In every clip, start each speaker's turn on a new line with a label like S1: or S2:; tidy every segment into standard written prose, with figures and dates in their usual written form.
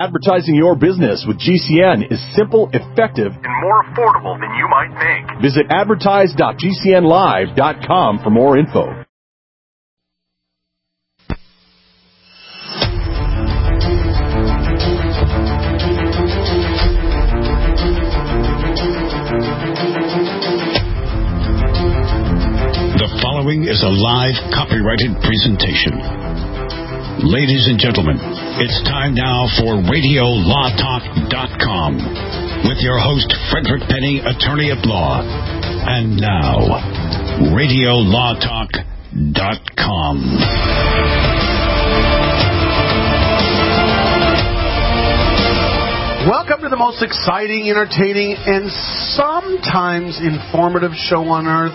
S1: Advertising your business with GCN is simple, effective, and more affordable than you might think. Visit advertise.gcnlive.com for more info.
S2: The following is a live copyrighted presentation. Ladies and gentlemen, it's time now for RadioLawTalk.com with your host, Frederick Penny, attorney at law. And now, RadioLawTalk.com.
S3: Welcome to the most exciting, entertaining, and sometimes informative show on earth.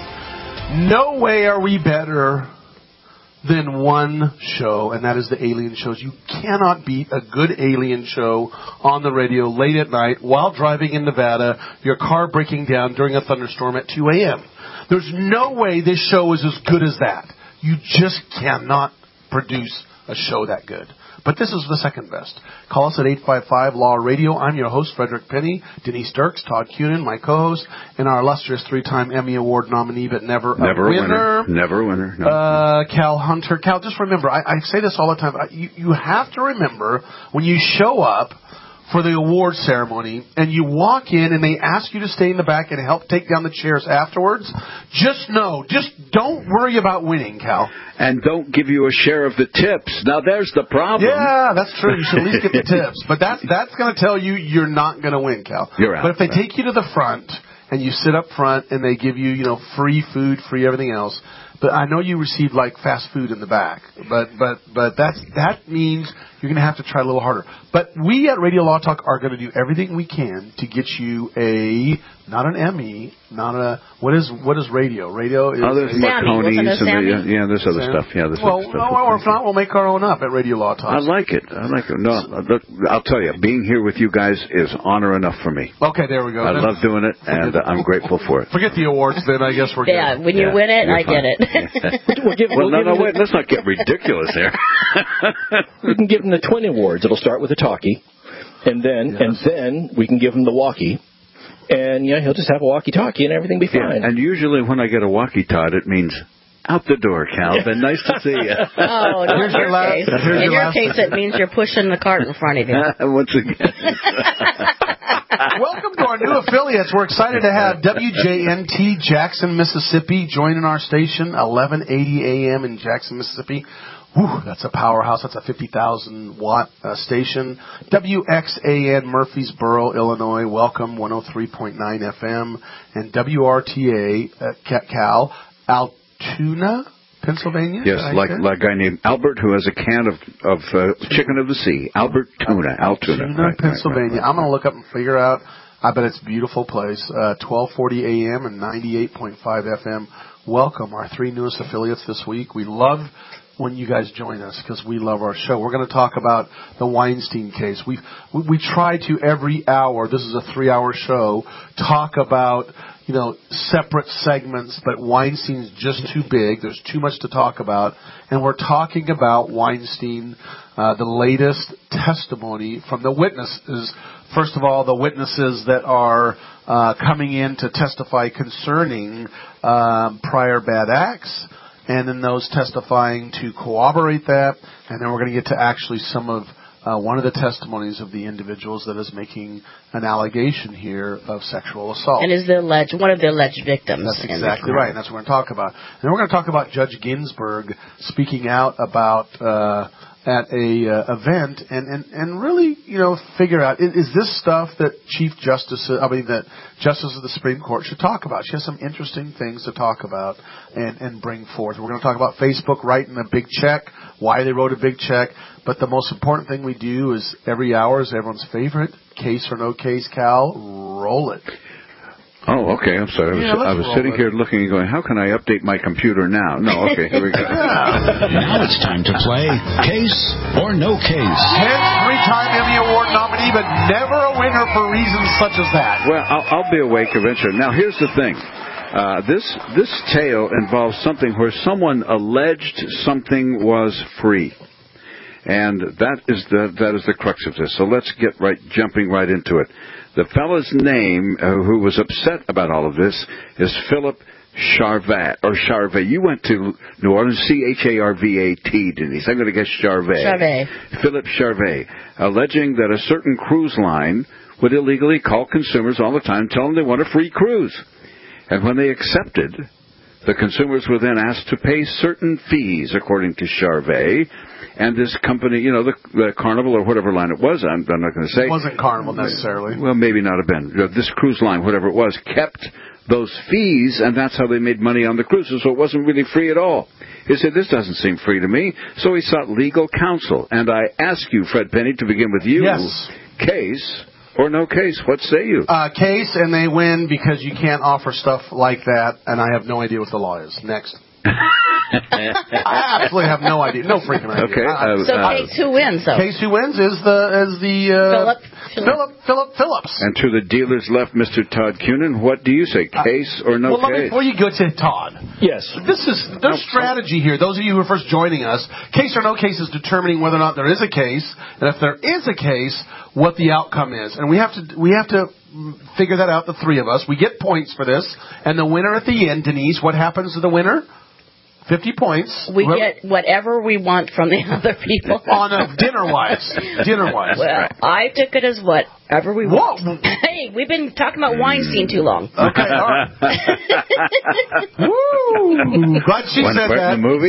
S3: No way are we better than one show, and that is the Alien Shows. You cannot beat a good Alien show on the radio late at night while driving in Nevada, your car breaking down during a thunderstorm at 2 a.m. There's no way this show is as good as that. You just cannot produce a show that good. But this is the second best. Call us at 855-LAW-RADIO. I'm your host, Frederick Penny, Denise Dirks, Todd Cunin, my co-host, and our illustrious three-time Emmy Award nominee, but never a winner.
S4: Never a winner. No.
S3: Cal Hunter. Cal, just remember, I say this all the time. You have to remember when you show up for the award ceremony and you walk in and they ask you to stay in the back and help take down the chairs afterwards, just don't worry about winning, Cal.
S4: And don't give you a share of the tips. Now, there's the problem.
S3: Yeah, that's true. You should at least get the tips. But that's going to tell you you're not going to win, Cal.
S4: You're out.
S3: But if they take you to the front and you sit up front and they give you, free food, free everything else. But I know you received like fast food in the back. But that means you're going to have to try a little harder. But we at Radio Law Talk are going to do everything we can to get you not an Emmy, what is radio? Radio is
S4: there's Marconi's and there's other stuff. Yeah, there's
S3: or
S4: other stuff.
S3: if not, we'll make our own up at Radio Law Talk.
S4: I like it. No, look, I'll tell you, being here with you guys is honor enough for me.
S3: Okay, there we go.
S4: I love doing it, and I'm grateful for it.
S3: Forget the awards, then. I guess we're good.
S5: Yeah, when you win it, I get it.
S4: Wait, let's not get ridiculous here.
S6: We can give them the twin awards. It'll start with a talkie, and then we can give him the walkie. And, he'll just have a walkie-talkie and everything be fine.
S4: Yeah, and usually when I get a walkie-talkie, it means out the door, Calvin. Nice to see you.
S5: Oh, in your case, it means you're pushing the cart in front of you.
S4: Once again.
S3: Welcome to our new affiliates. We're excited to have WJNT Jackson, Mississippi, joining our station, 1180 a.m. in Jackson, Mississippi. Whew, that's a powerhouse. That's a 50,000-watt station. WXAN Murfreesboro, Illinois. Welcome, 103.9 FM. And WRTA, Cal, Altoona, Pennsylvania?
S4: Yes, like a guy named Albert who has a can of chicken of the sea. Albert Tuna.
S3: Altoona, Pennsylvania.
S4: Right.
S3: I'm going to look up and figure out. I bet it's a beautiful place. 1240 AM and 98.5 FM. Welcome, our three newest affiliates this week. We love when you guys join us because we love our show. We're going to talk about the Weinstein case. We try to every hour, this is a 3-hour show, talk about, separate segments, but Weinstein's just too big. There's too much to talk about. And we're talking about Weinstein, the latest testimony from the witnesses. First of all, the witnesses that are coming in to testify concerning prior bad acts, and then those testifying to corroborate that, and then we're going to get to actually some of one of the testimonies of the individuals that is making an allegation here of sexual assault.
S5: And is one of the alleged victims.
S3: That's exactly right, and that's what we're going to talk about. And then we're going to talk about Judge Ginsburg speaking out about at a event and really, figure out, is this stuff that that Justice of the Supreme Court should talk about? She has some interesting things to talk about and bring forth. We're going to talk about Facebook writing a big check, why they wrote a big check, but the most important thing we do is every hour is everyone's favorite, case or no case, Cal, roll it.
S4: Oh, okay. I'm sorry. I was sitting here looking and going, how can I update my computer now? No, okay, here we go.
S2: Now it's time to play Case or No Case.
S3: 10th three-time Emmy Award nominee, but never a winner for reasons such as that.
S4: Well, I'll be awake eventually. Now, here's the thing. This tale involves something where someone alleged something was free. And that is the crux of this. So let's get jumping right into it. The fellow's name who was upset about all of this is Philip Charvat, or Charvet. You went to New Orleans, C-H-A-R-V-A-T, Denise. I'm going to guess Charvet.
S5: Charvet.
S4: Philip Charvet, alleging that a certain cruise line would illegally call consumers all the time, telling them they want a free cruise. And when they accepted, the consumers were then asked to pay certain fees, according to Charvet. And this company, the Carnival or whatever line it was, I'm not going to say.
S3: It wasn't Carnival necessarily.
S4: Well, maybe not have been. This cruise line, whatever it was, kept those fees, and that's how they made money on the cruises, so it wasn't really free at all. He said, this doesn't seem free to me, so he sought legal counsel. And I ask you, Fred Penny, to begin with you.
S3: Yes.
S4: Case or no case? What say you?
S3: Case, and they win because you can't offer stuff like that, and I have no idea what the law is. Next. I absolutely have no idea. No freaking idea.
S4: Okay.
S5: So Case who wins, though?
S3: Case who wins is Philip Phillips.
S4: And to the dealer's left, Mr. Todd Cunin, what do you say? Case or no case?
S3: Before you go to Todd.
S6: Yes.
S3: There's strategy here. Those of you who are first joining us, case or no case is determining whether or not there is a case, and if there is a case, what the outcome is. And we have to figure that out, the three of us. We get points for this, and the winner at the end, Denise, what happens to the winner? 50 points.
S5: We get whatever we want from the other people.
S3: On dinner-wise. Dinner-wise.
S5: Well,
S3: right.
S5: I took it as whatever we want.
S3: Whoa.
S5: Hey, we've been talking about Weinstein too long.
S3: Okay, all right. Woo! Glad she said that.
S4: In the movie?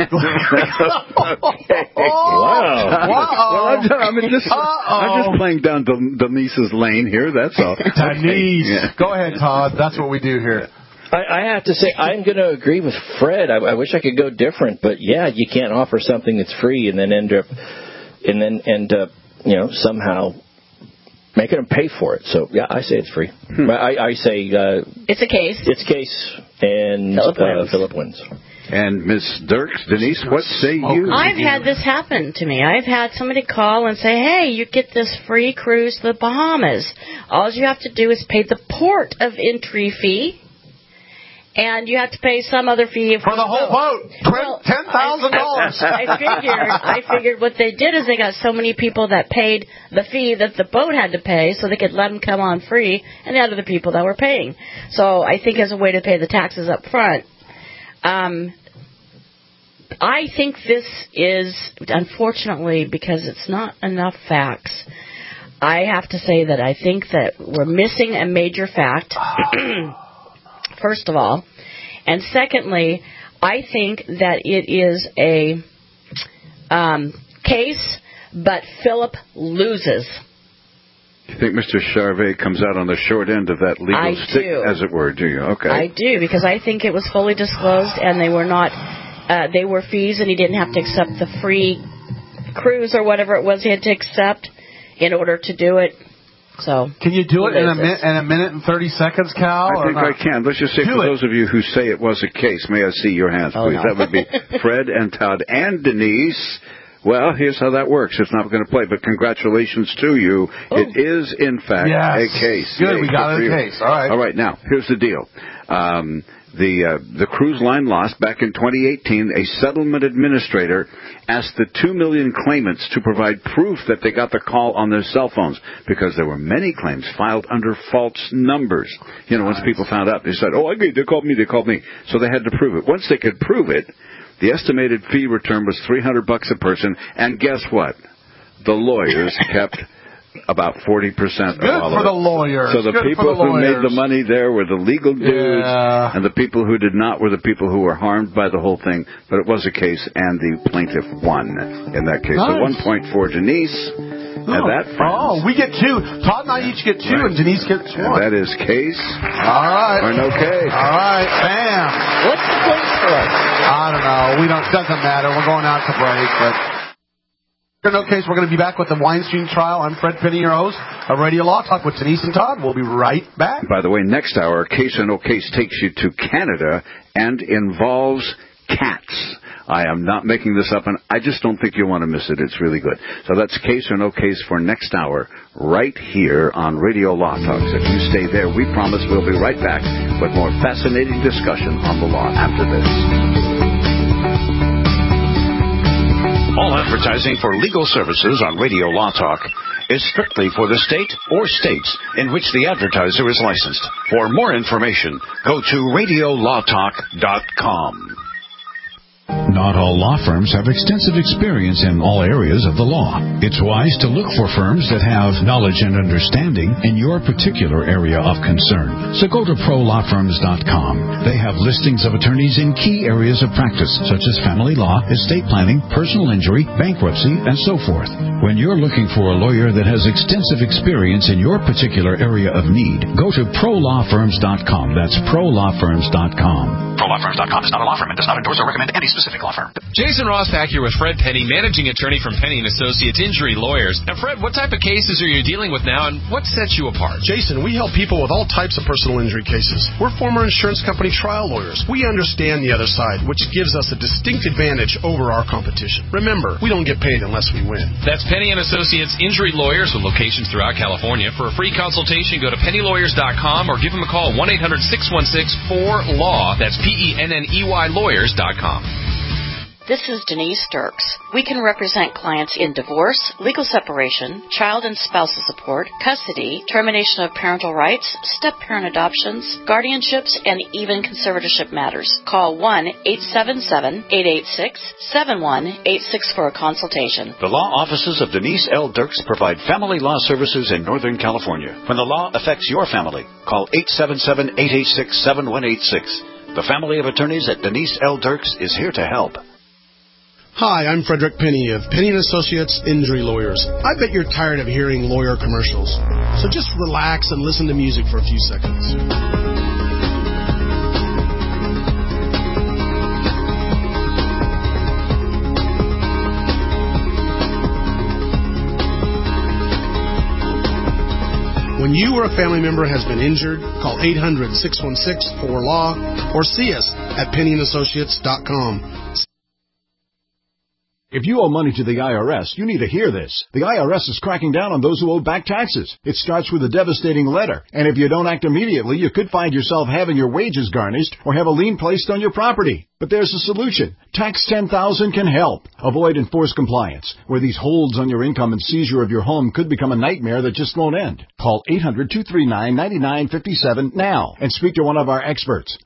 S3: Wow.
S4: Well, I'm just playing down Denise's lane here, that's all.
S3: Denise. Yeah. Go ahead, Todd. That's what we do here.
S6: I have to say, I'm going to agree with Fred. I wish I could go different, but yeah, you can't offer something that's free and then end up, somehow making them pay for it. So yeah, I say it's free. I say
S5: it's a case.
S6: It's a case, and Philip wins.
S4: And Ms. Dirks, Denise, what say you?
S5: I've had this happen to me. I've had somebody call and say, hey, you get this free cruise to the Bahamas. All you have to do is pay the port of entry fee. And you have to pay some other fee
S3: for the whole boat. $10,000.
S5: I figured what they did is they got so many people that paid the fee that the boat had to pay, so they could let them come on free, and the other people that were paying. So I think as a way to pay the taxes up front. I think this is, unfortunately, because it's not enough facts. I have to say that I think that we're missing a major fact. First of all. And secondly, I think that it is a case, but Philip loses.
S4: You think Mr. Charvet comes out on the short end of that legal stick, as it were, do you? Okay.
S5: I do, because I think it was fully disclosed, and they were not, they were fees, and he didn't have to accept the free cruise or whatever it was he had to accept in order to do it. So
S3: can you do it in a minute and 30 seconds, Cal?
S4: I think I can. Let's just say for those of you who say it was a case, may I see your hands, please? No. That would be Fred and Todd and Denise. Well, here's how that works. It's not going to play, but congratulations to you. Ooh. It is, in fact, a case.
S3: Good, we got a case. All right.
S4: All right, now, here's the deal. The cruise line lost back in 2018. A settlement administrator asked the 2 million claimants to provide proof that they got the call on their cell phones because there were many claims filed under false numbers. Once people found out, they said, they called me. So they had to prove it. Once they could prove it, the estimated fee return was $300 a person. And guess what? The lawyers kept about 40% of all of it.
S3: Good for the lawyers.
S4: So the people who made the money there were the legal dudes, and the people who did not were the people who were harmed by the whole thing. But it was a case, and the plaintiff won in that case. Nice. So 1 point for Denise. And that, friends.
S3: We get two. Todd and I each get two, and Denise gets one.
S4: And that is case.
S3: All right.
S4: Or no case.
S3: All right. Bam.
S5: What's the case for?
S3: I don't know. Doesn't matter. We're going out to break, but. In no case, we're going to be back with the Weinstein trial. I'm Fred Penny, your host of Radio Law Talk with Denise and Todd. We'll be right back.
S4: By the way, next hour, Case or No Case takes you to Canada and involves cats. I am not making this up, and I just don't think you'll want to miss it. It's really good. So that's Case or No Case for next hour, right here on Radio Law Talks. If you stay there, we promise we'll be right back with more fascinating discussion on the law after this.
S2: All advertising for legal services on Radio Law Talk is strictly for the state or states in which the advertiser is licensed. For more information, go to radiolawtalk.com. Not all law firms have extensive experience in all areas of the law. It's wise to look for firms that have knowledge and understanding in your particular area of concern. So go to prolawfirms.com. They have listings of attorneys in key areas of practice, such as family law, estate planning, personal injury, bankruptcy, and so forth. When you're looking for a lawyer that has extensive experience in your particular area of need, go to prolawfirms.com. That's prolawfirms.com.
S7: ProLawFirms.com is not a law firm and does not endorse or recommend any specific law firm.
S8: Jason Rosbach here with Fred Penny, managing attorney from Penny & Associates Injury Lawyers. Now, Fred, what type of cases are you dealing with now, and what sets you apart?
S9: Jason, we help people with all types of personal injury cases. We're former insurance company trial lawyers. We understand the other side, which gives us a distinct advantage over our competition. Remember, we don't get paid unless we win.
S8: That's Penny & Associates Injury Lawyers with locations throughout California. For a free consultation, go to pennylawyers.com or give them a call, 1-800-616-4LAW. That's PENNEY lawyers.com.
S5: This is Denise Dirks. We can represent clients in divorce, legal separation, child and spousal support, custody, termination of parental rights, step-parent adoptions, guardianships, and even conservatorship matters. Call 1-877-886-7186 for a consultation.
S2: The law offices of Denise L. Dirks provide family law services in Northern California. When the law affects your family, call 877-886-7186. The family of attorneys at Denise L. Dirks is here to help.
S9: Hi, I'm Frederick Penny of Penny & Associates Injury Lawyers. I bet you're tired of hearing lawyer commercials. So just relax and listen to music for a few seconds. When you or a family member has been injured, call 800-616-4LAW or see us at PennyandAssociates.com.
S1: If you owe money to the IRS, you need to hear this. The IRS is cracking down on those who owe back taxes. It starts with a devastating letter. And if you don't act immediately, you could find yourself having your wages garnished or have a lien placed on your property. But there's a solution. Tax 10,000 can help. Avoid enforced compliance, where these holds on your income and seizure of your home could become a nightmare that just won't end. Call 800-239-9957 now and speak to one of our experts.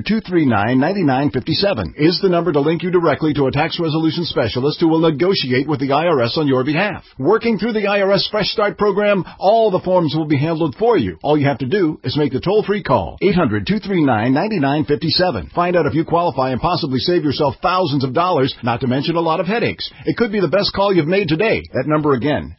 S1: 800-239-9957 is the number to link you directly to a tax resolution specialist who will negotiate with the IRS on your behalf. Working through the IRS Fresh Start program, all the forms will be handled for you. All you have to do is make the toll-free call. 800-239-9957. Find out if you qualify and possibly save yourself thousands of dollars, not to mention a lot of headaches. It could be the best call you've made today. That number again,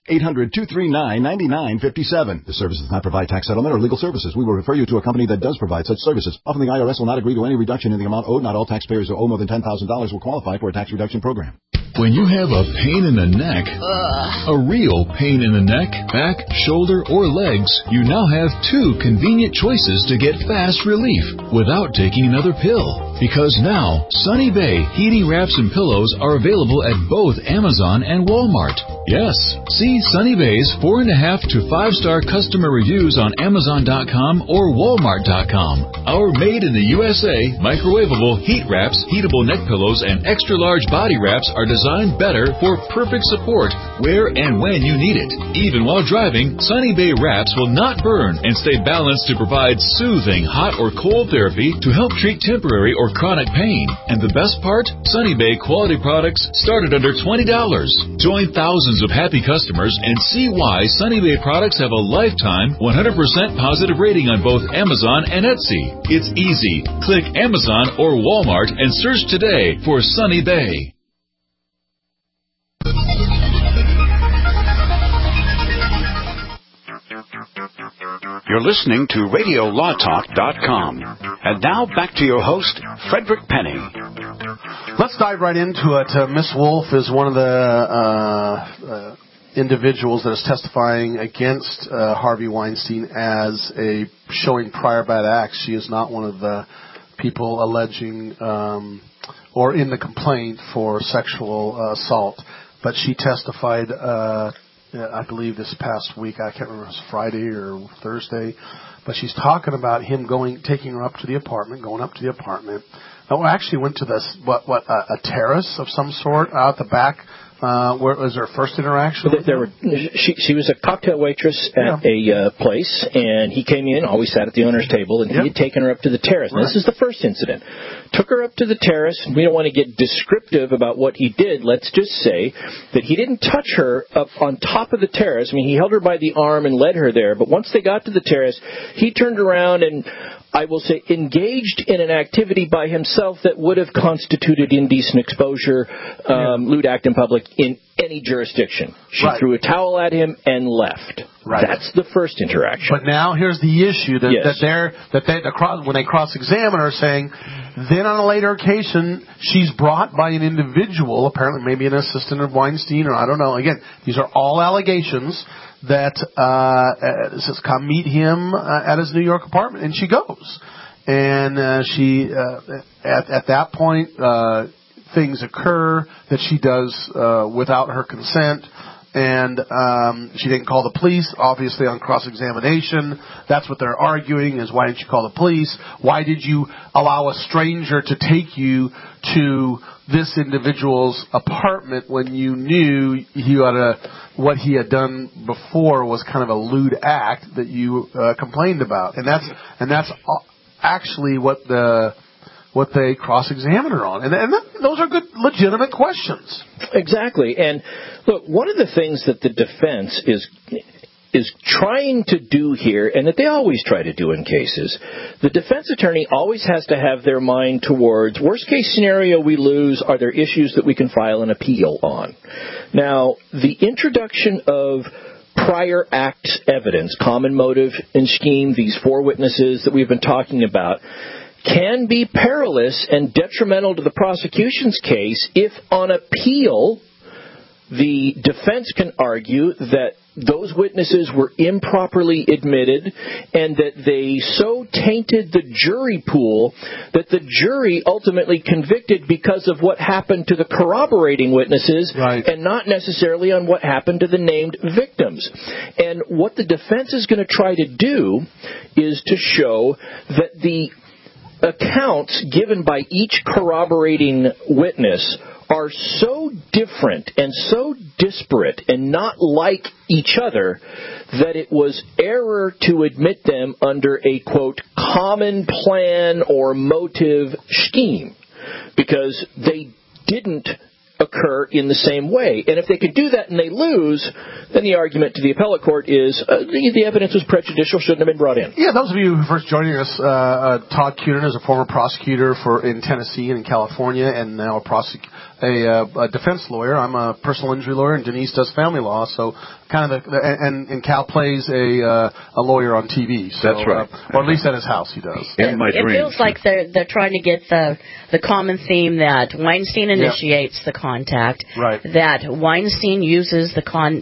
S1: 800-239-9957. This service does not provide tax settlement or legal services. We will refer you to a company that does provide such services. Often the IRS will not agree to any reduction in the amount owed. Not all taxpayers who owe more than $10,000 will qualify for a tax reduction program.
S10: When you have a pain in the neck, a real pain in the neck, back, shoulder, or legs, you now have two convenient choices to get fast relief without taking another pill. Because now, Sunny Bay heating wraps and pillows are available at both Amazon and Walmart. Yes, see Sunny Bay's 4.5 to 5-star customer reviews on Amazon.com or Walmart.com. Our made in the USA, microwavable heat wraps, heatable neck pillows, and extra large body wraps are designed better for perfect support where and when you need it. Even while driving, Sunny Bay wraps will not burn and stay balanced to provide soothing hot or cold therapy to help treat temporary or chronic pain. And the best part? Sunny Bay quality products start at under $20. Join thousands of happy customers and see why Sunny Bay products have a lifetime 100% positive rating on both Amazon and Etsy. It's easy. Click Amazon or Walmart and search today for Sunny Bay.
S2: You're listening to RadioLawTalk.com. And now back to your host, Frederick Penny.
S3: Let's dive right into it. Miss Wolf is one of the individuals that is testifying against Harvey Weinstein as showing prior bad acts. She is not one of the people alleging or in the complaint for sexual assault, but she testified I believe this past week. I can't remember if it was Friday or Thursday, but she's talking about him taking her up to the apartment, going up to the apartment. No, actually went to this a terrace of some sort out the back Where was her first interaction?
S6: She was a cocktail waitress at a place, and he came in, always sat at the owner's table, and he had taken her up to the terrace. Now, this is the first incident. Took her up to the terrace. We don't want to get descriptive about what he did. Let's just say that he didn't touch her up on top of the terrace. I mean, he held her by the arm and led her there, but once they got to the terrace, he turned around and, I will say, engaged in an activity by himself that would have constituted indecent exposure, lewd act in public in any jurisdiction. She threw a towel at him and left. Right. That's the first interaction.
S3: But now here's the issue when they cross-examine her, saying, then on a later occasion, she's brought by an individual, apparently maybe an assistant of Weinstein, or I don't know. Again, these are all allegations that says, come meet him at his New York apartment, and she goes. And she, at that point, things occur that she does without her consent, and she didn't call the police, obviously on cross-examination. That's what they're arguing, is why didn't you call the police? Why did you allow a stranger to take you to this individual's apartment when you knew what he had done before was kind of a lewd act that you complained about? And that's actually what they cross-examine her on. And those are good, legitimate questions.
S6: Exactly. And look, one of the things that the defense is trying to do here, and that they always try to do in cases, the defense attorney always has to have their mind towards, worst case scenario, we lose, are there issues that we can file an appeal on? Now, the introduction of prior acts evidence, common motive and scheme, these 4 witnesses that we've been talking about, can be perilous and detrimental to the prosecution's case if on appeal the defense can argue that those witnesses were improperly admitted and that they so tainted the jury pool that the jury ultimately convicted because of what happened to the corroborating witnesses and not necessarily on what happened to the named victims. And what the defense is going to try to do is to show that the accounts given by each corroborating witness are so different and so disparate and not like each other that it was error to admit them under a, quote, common plan or motive scheme, because they didn't occur in the same way. And if they could do that and they lose, then the argument to the appellate court is the evidence was prejudicial, shouldn't have been brought in.
S3: Yeah, those of you who are first joining us, Todd Cunin is a former prosecutor in Tennessee and in California, and now a defense lawyer. I'm a personal injury lawyer, and Denise does family law. So kind of and Cal plays a lawyer on TV. So,
S4: that's right.
S3: Or at least at his house he does.
S5: It feels like they're trying to get the common theme that Weinstein initiates the contact, that Weinstein uses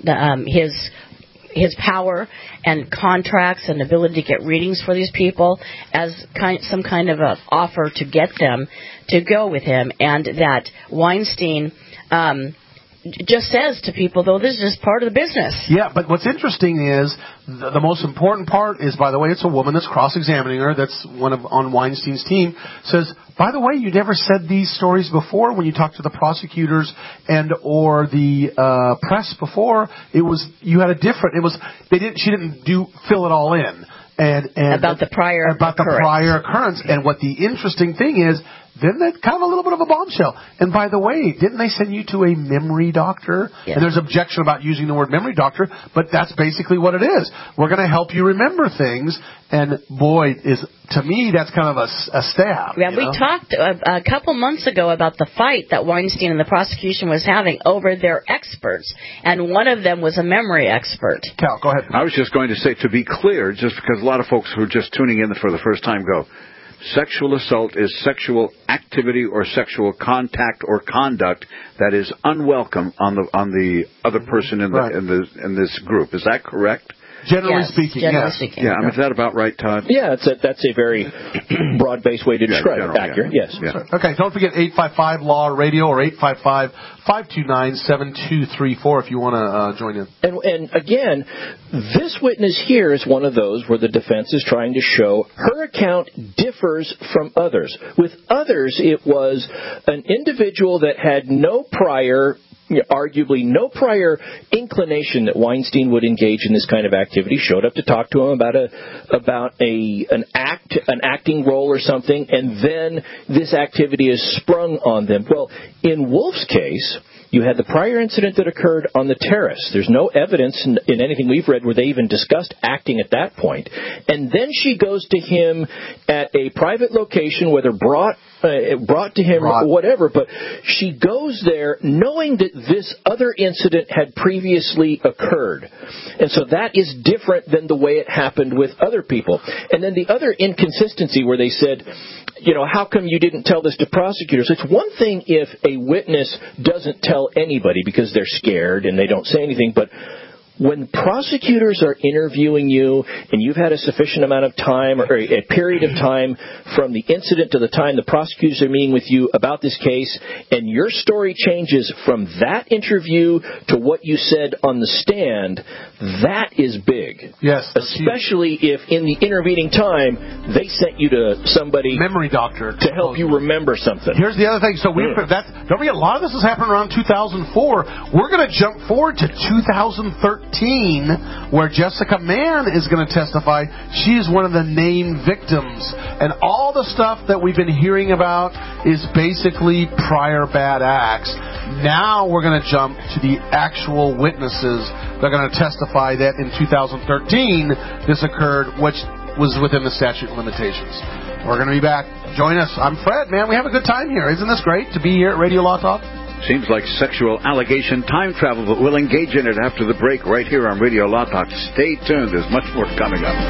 S5: his power and contracts and ability to get readings for these people as some kind of an offer to get them to go with him, and that Weinstein just says to people, though, this is just part of the business.
S3: Yeah, but what's interesting is the most important part is, by the way, it's a woman that's cross-examining her, that's on Weinstein's team, says, by the way, you never said these stories before when you talked to the prosecutors or the press before. You had a different. She didn't fill it all in. And
S5: about the prior
S3: occurrence. And what the interesting thing is, then that's kind of a little bit of a bombshell. And by the way, didn't they send you to a memory doctor? Yeah. And there's objection about using the word memory doctor, but that's basically what it is. We're going to help you remember things. And boy, to me, that's kind of a stab.
S5: Yeah, we talked a couple months ago about the fight that Weinstein and the prosecution was having over their experts, and one of them was a memory expert.
S3: Cal, go ahead.
S4: I was just going to say, to be clear, just because a lot of folks who are just tuning in for the first time go, sexual assault is sexual activity or sexual contact or conduct that is unwelcome on the other person in this group. Is that correct?
S3: Generally speaking, yes.
S4: Yeah, I mean, is that about right, Todd?
S6: Yeah, that's a very broad-based way to describe it. Accurate, yes.
S3: Yeah. Okay, don't forget 855-LAW-RADIO or 855-529-7234 if you want to join in.
S6: And again, this witness here is one of those where the defense is trying to show her account differs from others. With others, it was an individual that had no prior arguably no prior inclination that Weinstein would engage in this kind of activity, showed up to talk to him about an acting role or something, and then this activity is sprung on them. Well, in Wolf's case, you had the prior incident that occurred on the terrace. There's no evidence in anything we've read where they even discussed acting at that point. And then she goes to him at a private location, whether brought to him or whatever, but she goes there knowing that this other incident had previously occurred. And so that is different than the way it happened with other people. And then the other inconsistency where they said, how come you didn't tell this to prosecutors? It's one thing if a witness doesn't tell anybody because they're scared and they don't say anything, but when prosecutors are interviewing you and you've had a sufficient amount of time or a period of time from the incident to the time the prosecutors are meeting with you about this case, and your story changes from that interview to what you said on the stand, that is big.
S3: Yes.
S6: Especially if in the intervening time they sent you to somebody,
S3: memory doctor,
S6: to help you remember something.
S3: Here's the other thing. So don't forget, a lot of this has happened around 2004. We're going to jump forward to 2013. Where Jessica Mann is going to testify. She is one of the named victims. And all the stuff that we've been hearing about is basically prior bad acts. Now we're going to jump to the actual witnesses that are going to testify that in 2013 this occurred, which was within the statute of limitations. We're going to be back. Join us. I'm Fred, man. We have a good time here. Isn't this great to be here at Radio Law Talk?
S4: Seems like sexual allegation time travel, but we'll engage in it after the break right here on Radio Law Talk. Stay tuned. There's much more coming up.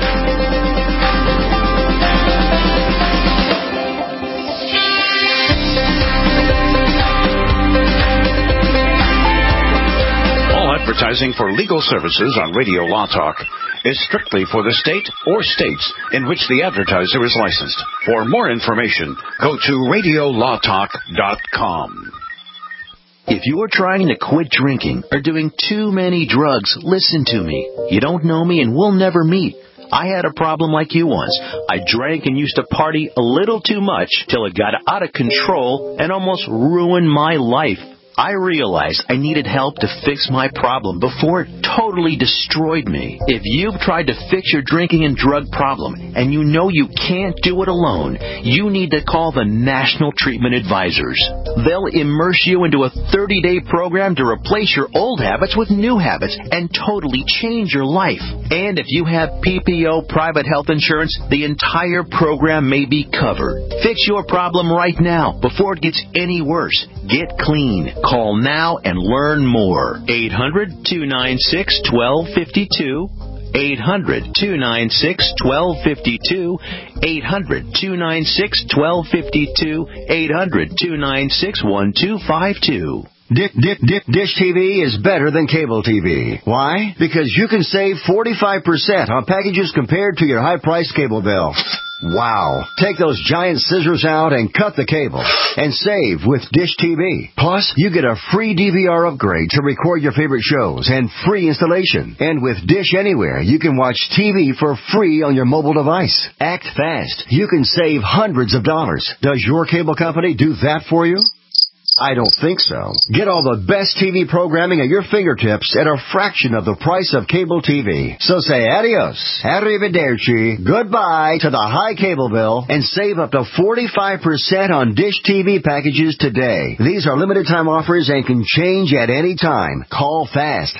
S2: All advertising for legal services on Radio Law Talk is strictly for the state or states in which the advertiser is licensed. For more information, go to radiolawtalk.com.
S11: If you are trying to quit drinking or doing too many drugs, listen to me. You don't know me and we'll never meet. I had a problem like you once. I drank and used to party a little too much till it got out of control and almost ruined my life. I realized I needed help to fix my problem before it totally destroyed me. If you've tried to fix your drinking and drug problem and you know you can't do it alone, you need to call the National Treatment Advisors. They'll immerse you into a 30-day program to replace your old habits with new habits and totally change your life. And if you have PPO private health insurance, the entire program may be covered. Fix your problem right now before it gets any worse. Get clean. Call now and learn more. 800-296-1252. 800-296-1252. 800-296-1252. 800-296-1252.
S12: Dish TV is better than cable TV. Why? Because you can save 45% on packages compared to your high-priced cable bill. Wow. Take those giant scissors out and cut the cable and save with Dish TV. Plus, you get a free DVR upgrade to record your favorite shows and free installation. And with Dish Anywhere, you can watch TV for free on your mobile device. Act fast. You can save hundreds of dollars. Does your cable company do that for you? I don't think so. Get all the best TV programming at your fingertips at a fraction of the price of cable TV. So say adios, arrivederci, goodbye to the high cable bill and save up to 45% on Dish TV packages today. These are limited time offers and can change at any time. Call fast.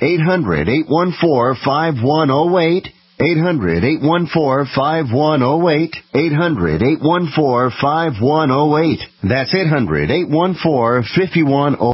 S12: 800-814-5108. 800-814-5108. 800-814-5108. That's 800-814-5108.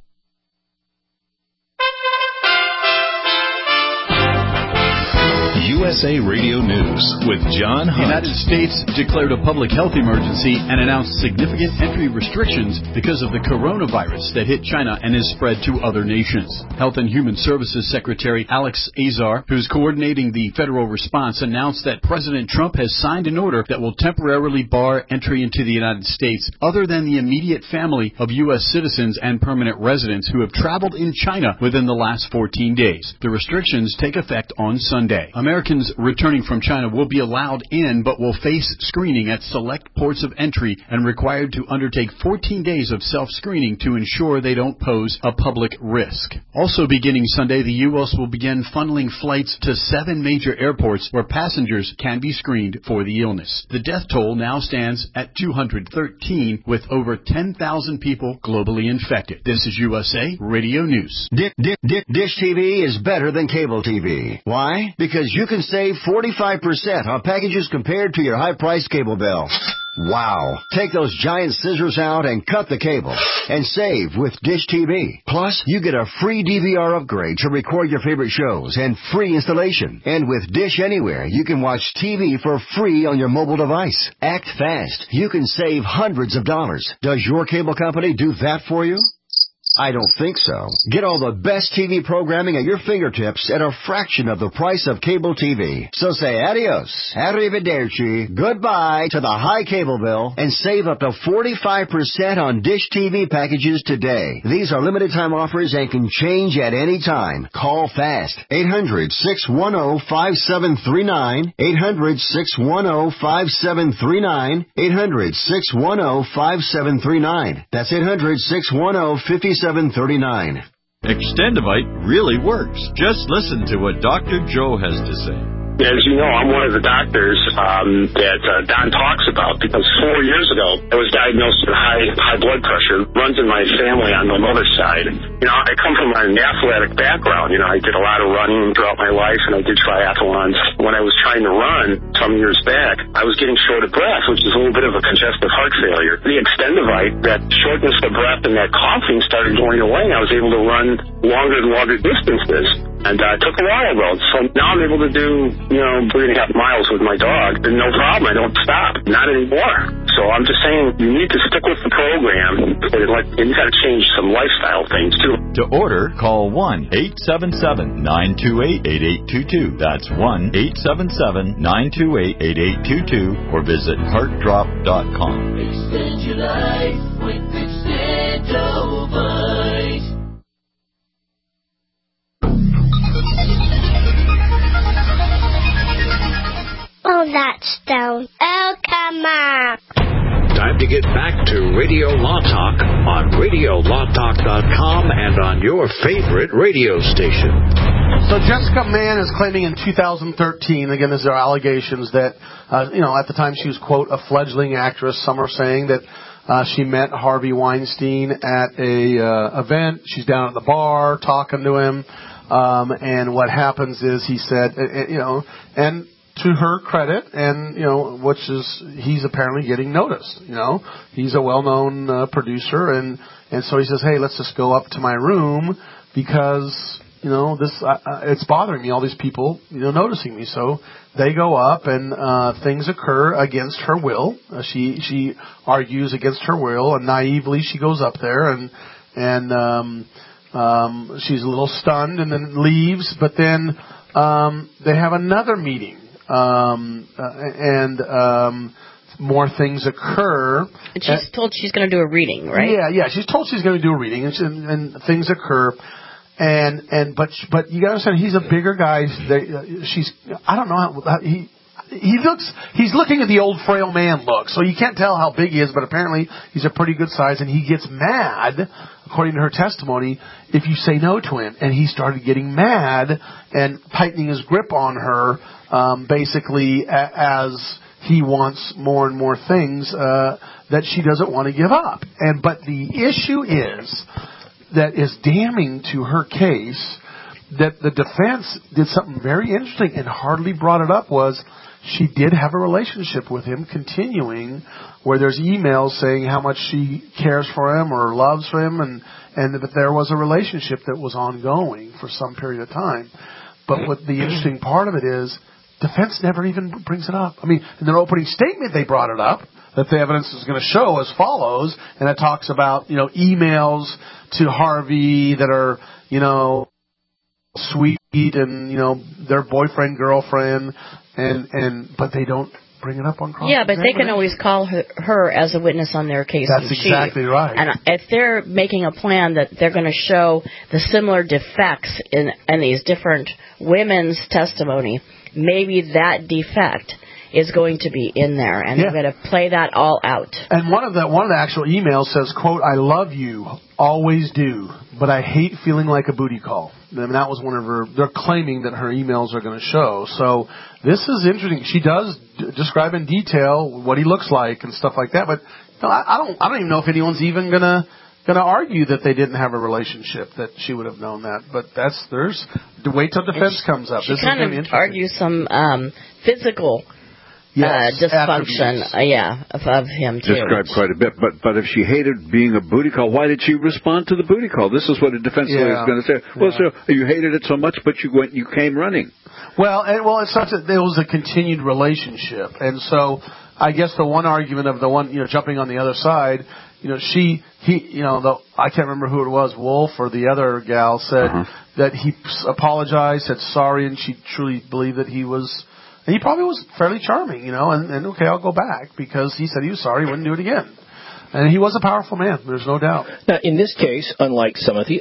S10: USA Radio News with John Hunt.
S13: The United States declared a public health emergency and announced significant entry restrictions because of the coronavirus that hit China and is spread to other nations. Health and Human Services Secretary Alex Azar, who's coordinating the federal response, announced that President Trump has signed an order that will temporarily bar entry into the United States other than the immediate family of U.S. citizens and permanent residents who have traveled in China within the last 14 days. The restrictions take effect on Sunday. American Americans returning from China will be allowed in but will face screening at select ports of entry and required to undertake 14 days of self-screening to ensure they don't pose a public risk. Also beginning Sunday, the U.S. will begin funneling flights to 7 major airports where passengers can be screened for the illness. The death toll now stands at 213 with over 10,000 people globally infected. This is USA Radio News.
S12: Dish TV is better than cable TV. Why? Because you can save 45% on packages compared to your high-priced cable bill. Wow. Take those giant scissors out and cut the cable and save with Dish TV. Plus, you get a free DVR upgrade to record your favorite shows and free installation. And with Dish Anywhere, you can watch TV for free on your mobile device. Act fast. You can save hundreds of dollars. Does your cable company do that for you? I don't think so. Get all the best TV programming at your fingertips at a fraction of the price of cable TV. So say adios, arrivederci, goodbye to the high cable bill and save up to 45% on Dish TV packages today. These are limited time offers and can change at any time. Call fast. 800-610-5739. 800-610-5739. 800-610-5739. That's 800-610-5739.
S14: Extendivite really works. Just listen to what Dr. Joe has to say.
S15: As you know, I'm one of the doctors that Don talks about because 4 years ago I was diagnosed with high blood pressure. It runs in my family on my mother's side. You know, I come from an athletic background. You know, I did a lot of running throughout my life, and I did triathlons. When I was trying to run some years back, I was getting short of breath, which is a little bit of a congestive heart failure. The Extendivite, that shortness of breath and that coughing started going away, and I was able to run longer and longer distances. And it took a while, though. So now I'm able to do, 3.5 miles with my dog. And no problem. I don't stop. Not anymore. So I'm just saying you need to stick with the program. And you got to change some lifestyle things, too.
S14: To order, call 1-877-928-8822. That's 1-877-928-8822. Or visit heartdrop.com.
S16: Extend your life with Extendivite.
S17: Oh, that's down. Oh, come on.
S2: Time to get back to Radio Law Talk on RadioLawTalk.com and on your favorite radio station.
S3: So Jessica Mann is claiming in 2013, again, these are allegations that, at the time she was, quote, a fledgling actress. Some are saying that she met Harvey Weinstein at a event. She's down at the bar talking to him. And what happens is he said, and to her credit, and he's apparently getting noticed. He's a well-known producer, and so he says, "Hey, let's just go up to my room because this it's bothering me. All these people, noticing me." So they go up, and things occur against her will. She argues against her will, and naively she goes up there, and she's a little stunned, and then leaves. But then they have another meeting. More things occur.
S5: And she's told she's going to do a reading, right?
S3: Yeah. She's told she's going to do a reading, and things occur. But you got to understand, he's a bigger guy. I don't know how he's looking at the old frail man look, so you can't tell how big he is. But apparently, he's a pretty good size, and he gets mad, according to her testimony, if you say no to him. And he started getting mad and tightening his grip on her. Basically, as he wants more and more things that she doesn't want to give up. But the issue is that is damning to her case that the defense did something very interesting and hardly brought it up was she did have a relationship with him continuing where there's emails saying how much she cares for him or loves him and that there was a relationship that was ongoing for some period of time. But what the interesting part of it is defense never even brings it up. I mean, in their opening statement, they brought it up, that the evidence is going to show as follows, and it talks about, emails to Harvey that are, sweet and, their boyfriend, girlfriend, but they don't bring it up on cross.
S5: Yeah, but they can always call her as a witness on their case.
S3: That's exactly right.
S5: And if they're making a plan that they're going to show the similar defects in these different women's testimony, maybe that defect is going to be in there, and they're going to play that all out.
S3: And one of the actual emails says, quote, "I love you, always do, but I hate feeling like a booty call." And that was one of her. They're claiming that her emails are going to show. So this is interesting. She does describe in detail what he looks like and stuff like that. But I don't even know if anyone's even going to argue that they didn't have a relationship, that she would have known that. But there's wait till defense comes up.
S5: She
S3: this
S5: kind
S3: is
S5: of argues some physical. Dysfunction, of him too.
S4: Described quite a bit, but if she hated being a booty call, why did she respond to the booty call? This is what a defense lawyer is going to say. Well, so you hated it so much, but you came running.
S3: Well, it's such that there was a continued relationship, and so I guess the one argument of the one jumping on the other side, I can't remember who it was, Wolf or the other gal said that he apologized, said sorry, and she truly believed that he was. And he probably was fairly charming, and okay, I'll go back, because he said he was sorry, he wouldn't do it again. And he was a powerful man, there's no doubt.
S6: Now, in this case, unlike some of the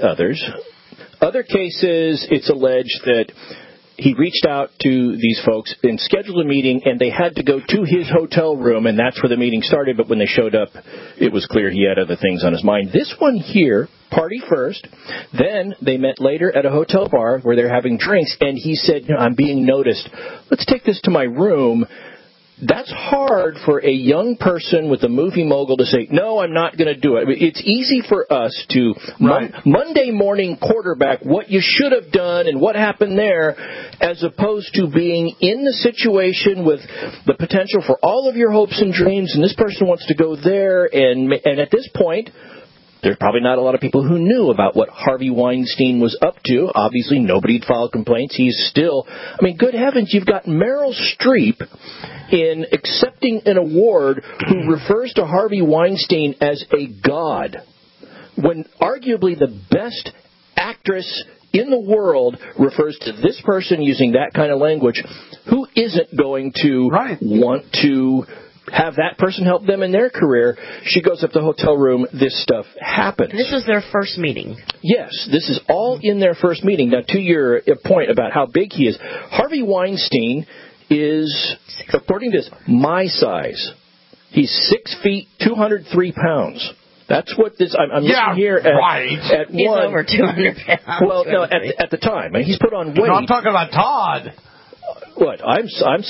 S6: other cases, it's alleged that he reached out to these folks and scheduled a meeting, and they had to go to his hotel room, and that's where the meeting started. But when they showed up, it was clear he had other things on his mind. This one here, party first, then they met later at a hotel bar where they're having drinks, and he said, I'm being noticed. Let's take this to my room. That's hard for a young person with a movie mogul to say, no, I'm not going to do it. I mean, it's easy for us to Monday morning quarterback what you should have done and what happened there, as opposed to being in the situation with the potential for all of your hopes and dreams, and this person wants to go there, and at this point, there's probably not a lot of people who knew about what Harvey Weinstein was up to. Obviously, nobody had filed complaints. He's still, good heavens, you've got Meryl Streep in accepting an award who refers to Harvey Weinstein as a god, when arguably the best actress in the world refers to this person using that kind of language. Who isn't going to want to have that person help them in their career? She goes up to the hotel room. This stuff happens.
S5: This was their first meeting.
S6: Yes, this is all in their first meeting. Now, to your point about how big he is, Harvey Weinstein is, according to this, my size. He's 6 feet, 203 pounds. That's what this. I'm looking here at
S5: He's
S6: one.
S5: over 200 pounds.
S6: Well, no, at the time, he's put on weight.
S3: No, I'm talking about Todd.
S6: What? I'm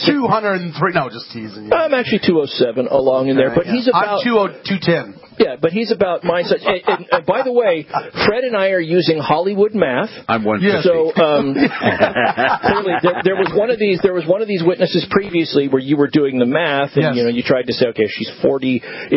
S3: 203. No, just teasing you.
S6: I'm actually 207 along in there, but he's about.
S3: I'm 210.
S6: Yeah, but he's about my size. And by the way, Fred and I are using Hollywood math.
S4: I'm 150.
S6: So clearly, there was one of these. There was one of these witnesses previously where you were doing the math, and you tried to say, okay, if she's 40,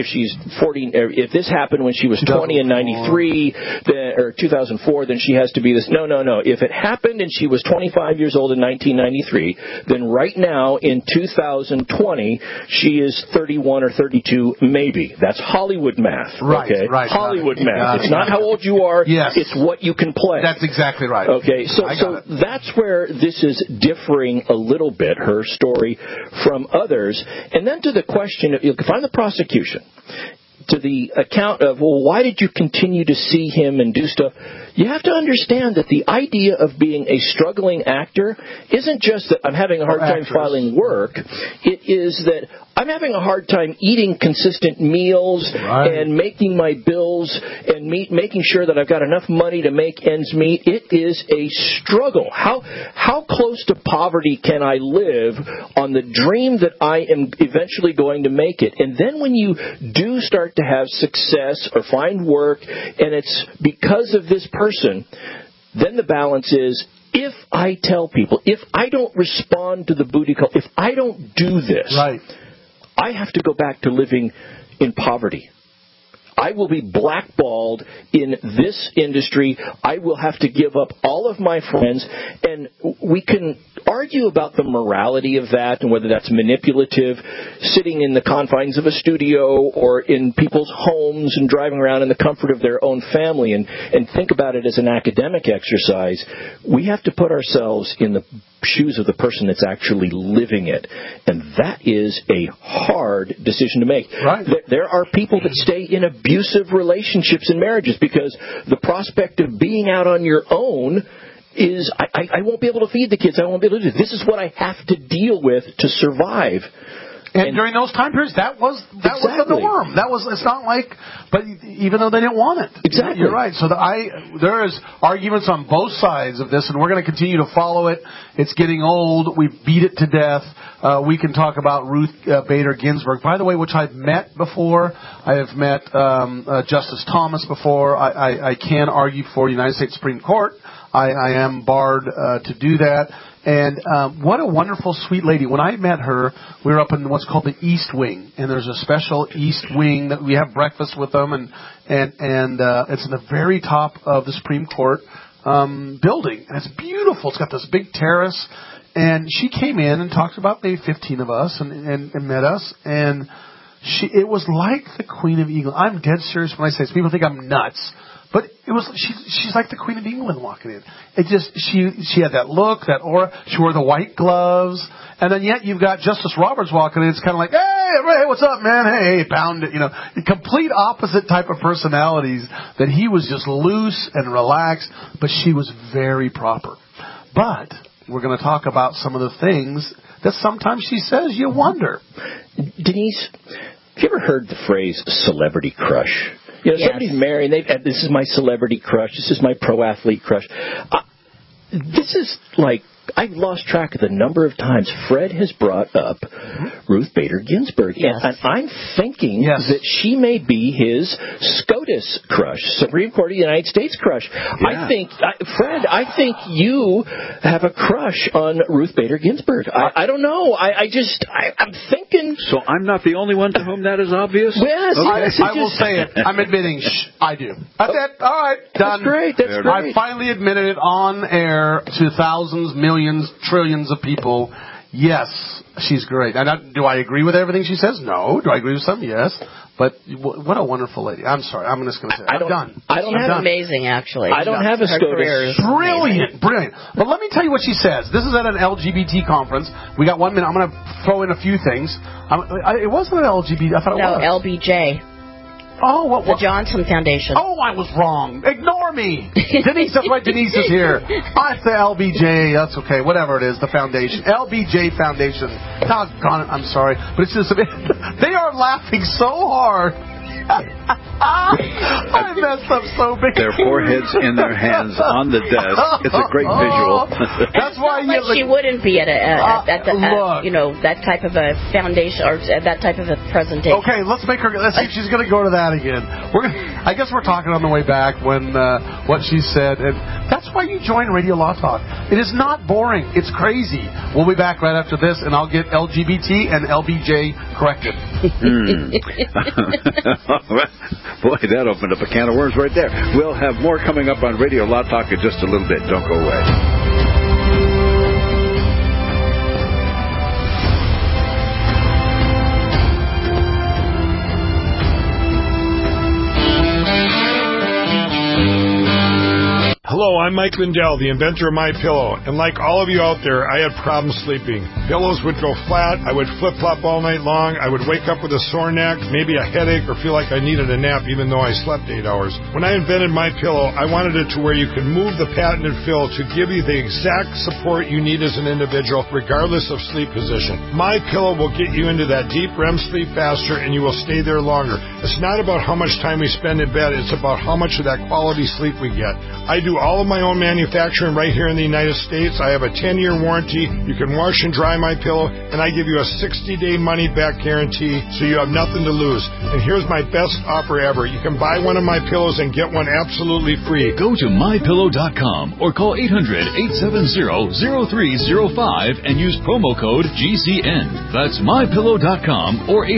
S6: if this happened when she was 20 in 93, or 2004, then she has to be this. No. If it happened and she was 25 years old in 1993, then right now in 2020 she is 31 or 32, maybe. That's Hollywood math. Okay?
S3: Right.
S6: Hollywood math. It's not how old you are.
S3: Yes.
S6: It's what you can play.
S3: That's exactly right.
S6: Okay, so that's where this is differing a little bit, her story from others. And then to the question, if I'm the prosecution, to the account of, well, why did you continue to see him and do stuff? You have to understand that the idea of being a struggling actor isn't just that I'm having a hard time filing work. It is that I'm having a hard time eating consistent meals and making my bills and making sure that I've got enough money to make ends meet. It is a struggle. How close to poverty can I live on the dream that I am eventually going to make it? And then when you do start to have success or find work, and it's because of this person, then the balance is, if I tell people, if I don't respond to the booty call, if I don't do this, I have to go back to living in poverty. I will be blackballed in this industry. I will have to give up all of my friends. And we can argue about the morality of that and whether that's manipulative, sitting in the confines of a studio or in people's homes and driving around in the comfort of their own family and think about it as an academic exercise. We have to put ourselves in the shoes of the person that's actually living it. And that is a hard decision to make. There are people that stay in abusive relationships and marriages because the prospect of being out on your own is I won't be able to feed the kids. I won't be able to do this. This is what I have to deal with to survive.
S3: And during those time periods, that was the norm. It's not like, but even though they didn't want it.
S6: Exactly.
S3: You're right. So there is arguments on both sides of this, and we're going to continue to follow it. It's getting old. We beat it to death. We can talk about Ruth Bader Ginsburg, by the way, which I've met before. I have met Justice Thomas before. I can argue for the United States Supreme Court. I am barred to do that. And what a wonderful, sweet lady. When I met her, we were up in what's called the East Wing, and there's a special East Wing that we have breakfast with them, and it's in the very top of the Supreme Court building, and it's beautiful. It's got this big terrace, and she came in and talked about maybe 15 of us and met us, and it was like the Queen of England. I'm dead serious when I say this. People think I'm nuts. But it was she's like the Queen of England walking in. It just she had that look, that aura. She wore the white gloves, and then yet you've got Justice Roberts walking in. It's kind of like, hey, what's up, man? Hey, pound it. Complete opposite type of personalities. That he was just loose and relaxed, but she was very proper. But we're going to talk about some of the things that sometimes she says you wonder.
S6: Denise, have you ever heard the phrase "celebrity crush"?
S5: Yes.
S6: Somebody's married, and this is my celebrity crush, this is my pro athlete crush. This is like, I've lost track of the number of times Fred has brought up Ruth Bader Ginsburg.
S5: Yes.
S6: And I'm thinking that she may be his SCOTUS crush, Supreme Court of the United States crush.
S4: Yeah.
S6: Fred, I think you have a crush on Ruth Bader Ginsburg. I don't know. I'm thinking.
S4: So I'm not the only one to whom that is obvious?
S6: Yes.
S4: Okay.
S3: I will say it. I'm admitting, I do. That's it. All right. Done.
S6: That's great. That's great.
S3: I finally admitted it on air to thousands, millions, trillions of people. Yes, she's great. And do I agree with everything she says? No. Do I agree with some? Yes. But what a wonderful lady. I'm sorry. I'm just going to say I'm done.
S5: Amazing, actually.
S6: I don't have a SCOTUS.
S3: Brilliant. But let me tell you what she says. This is at an LGBT conference. We got 1 minute. I'm going to throw in a few things. It wasn't an LGBT. I thought it was.
S5: No, LBJ.
S3: Oh, what?
S5: The Johnson Foundation.
S3: Oh, I was wrong. Ignore me. Denise, that's right. Denise is here. It's the LBJ. That's okay. Whatever it is, the foundation. LBJ Foundation. Doggone it. I'm sorry. But it's just, they are laughing so hard. I messed up so big.
S4: Their foreheads in their hands on the desk. It's a great visual.
S3: That's why
S5: she wouldn't be at that type of a foundation or that type of a presentation.
S3: Okay, let's see if she's going to go to that again. I guess we're talking on the way back when what she said, and that's why you join Radio Law Talk. It is not boring. It's crazy. We'll be back right after this, and I'll get LGBT and LBJ corrected.
S4: Boy, that opened up a can of worms right there. We'll have more coming up on Radio Law Talk in just a little bit. Don't go away.
S18: Hello, I'm Mike Lindell, the inventor of MyPillow, and like all of you out there, I had problems sleeping. Pillows would go flat, I would flip-flop all night long, I would wake up with a sore neck, maybe a headache, or feel like I needed a nap even though I slept 8 hours. When I invented MyPillow, I wanted it to where you could move the patented fill to give you the exact support you need as an individual, regardless of sleep position. MyPillow will get you into that deep REM sleep faster, and you will stay there longer. It's not about how much time we spend in bed, it's about how much of that quality sleep we get. I do all of my own manufacturing right here in the United States. I have a 10-year warranty. You can wash and dry MyPillow, and I give you a 60-day money-back guarantee, so you have nothing to lose. And here's my best offer ever. You can buy one of my pillows and get one absolutely free.
S10: Go to MyPillow.com or call 800-870-0305 and use promo code GCN. That's MyPillow.com or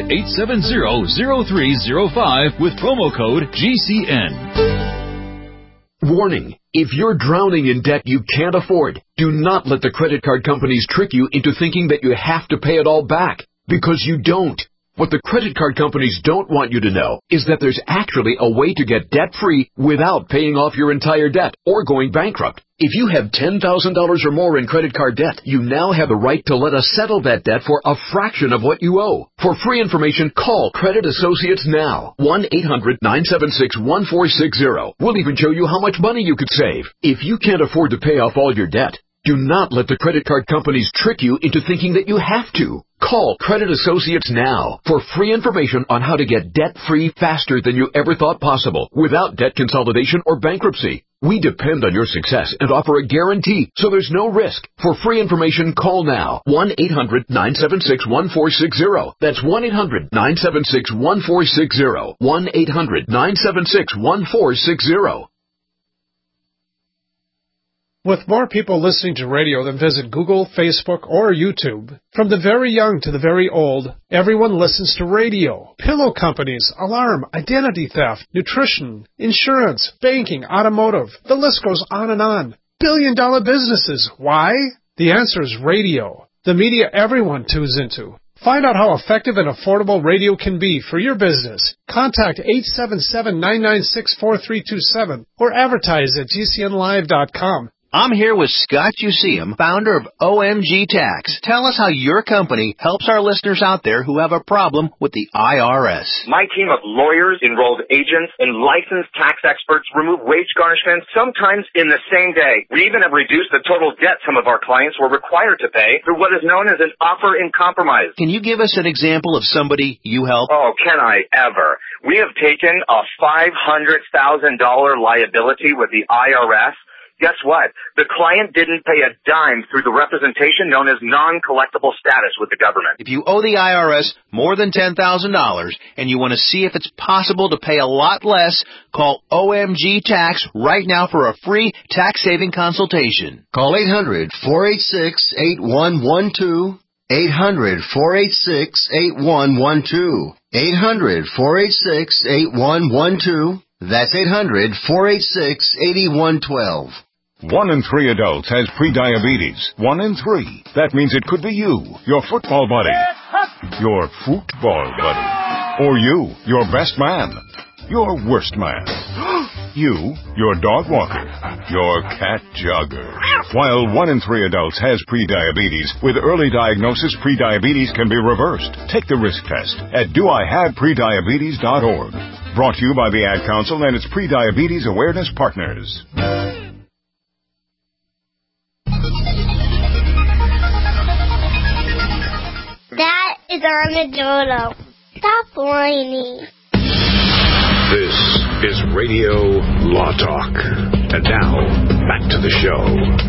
S10: 800-870-0305 with promo code GCN.
S19: Warning. If you're drowning in debt you can't afford, do not let the credit card companies trick you into thinking that you have to pay it all back, because you don't. What the credit card companies don't want you to know is that there's actually a way to get debt-free without paying off your entire debt or going bankrupt. If you have $10,000 or more in credit card debt, you now have the right to let us settle that debt for a fraction of what you owe. For free information, call Credit Associates now. 1-800-976-1460. We'll even show you how much money you could save. If you can't afford to pay off all your debt, do not let the credit card companies trick you into thinking that you have to. Call Credit Associates now for free information on how to get debt-free faster than you ever thought possible without debt consolidation or bankruptcy. We depend on your success and offer a guarantee, so there's no risk. For free information, call now. 1-800-976-1460. That's 1-800-976-1460. 1-800-976-1460.
S20: With more people listening to radio than visit Google, Facebook, or YouTube, from the very young to the very old, everyone listens to radio. Pillow companies, alarm, identity theft, nutrition, insurance, banking, automotive. The list goes on and on. Billion-dollar businesses. Why? The answer is radio. The media everyone tunes into. Find out how effective and affordable radio can be for your business. Contact 877-996-4327 or advertise at gcnlive.com.
S11: I'm here with Scott Useum, founder of OMG Tax. Tell us how your company helps our listeners out there who have a problem with the IRS.
S21: My team of lawyers, enrolled agents, and licensed tax experts remove wage garnishments sometimes in the same day. We even have reduced the total debt some of our clients were required to pay through what is known as an offer in compromise.
S11: Can you give us an example of somebody you help?
S21: Oh, can I ever? We have taken a $500,000 liability with the IRS. Guess what? The client didn't pay a dime through the representation known as non-collectible status with the government.
S11: If you owe the IRS more than $10,000 and you want to see if it's possible to pay a lot less, call OMG Tax right now for a free tax-saving consultation.
S12: Call 800-486-8112. 800-486-8112. 800-486-8112. That's 800-486-8112.
S1: 1 in 3 adults has prediabetes. 1 in 3. That means it could be you, your football buddy, your football buddy, or you, your best man, your worst man, you, your dog walker, your cat jogger. While 1 in 3 adults has prediabetes, with early diagnosis, prediabetes can be reversed. Take the risk test at doihaveprediabetes.org. Brought to you by the Ad Council and its Prediabetes Awareness Partners.
S17: That is Armadillo. Stop whining.
S2: This is Radio Law Talk. And now, back to the show.